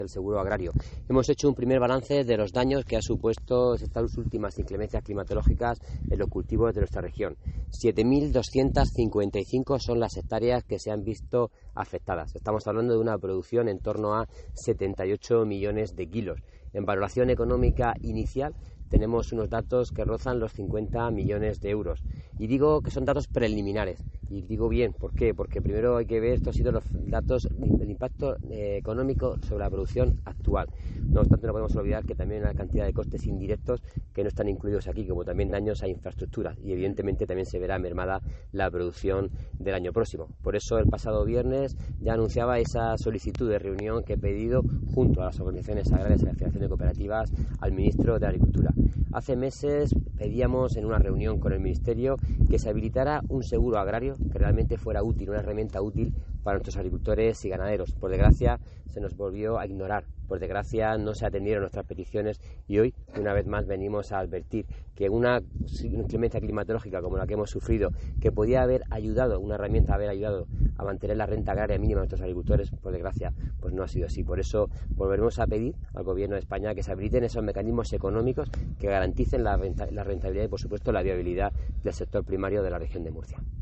del seguro agrario. Hemos hecho un primer balance de los daños que ha supuesto estas últimas inclemencias climatológicas en los cultivos de nuestra región. 7.255 son las hectáreas que se han visto afectadas. Estamos hablando de una producción en torno a 78 millones de kilos. En valoración económica inicial tenemos unos datos que rozan los 50 millones de euros. Y digo que son datos preliminares. Y digo bien, ¿por qué? Porque primero hay que ver, estos han sido los datos del impacto económico sobre la producción actual. No obstante, no podemos olvidar que también hay una cantidad de costes indirectos que no están incluidos aquí, como también daños a infraestructuras. Y evidentemente también se verá mermada la producción del año próximo. Por eso el pasado viernes ya anunciaba esa solicitud de reunión que he pedido junto a las organizaciones agrarias y la Federación de Cooperativas al ministro de Agricultura. Hace meses pedíamos en una reunión con el Ministerio que se habilitara un seguro agrario que realmente fuera útil, una herramienta útil para nuestros agricultores y ganaderos. Por desgracia, se nos volvió a ignorar. Por desgracia, no se atendieron nuestras peticiones y hoy, una vez más, venimos a advertir que una inclemencia climatológica como la que hemos sufrido, que podía haber ayudado, una herramienta haber ayudado a mantener la renta agraria mínima de nuestros agricultores, por desgracia, pues no ha sido así. Por eso volveremos a pedir al Gobierno de España que se habiliten esos mecanismos económicos que garanticen la rentabilidad y, por supuesto, la viabilidad del sector primario de la región de Murcia.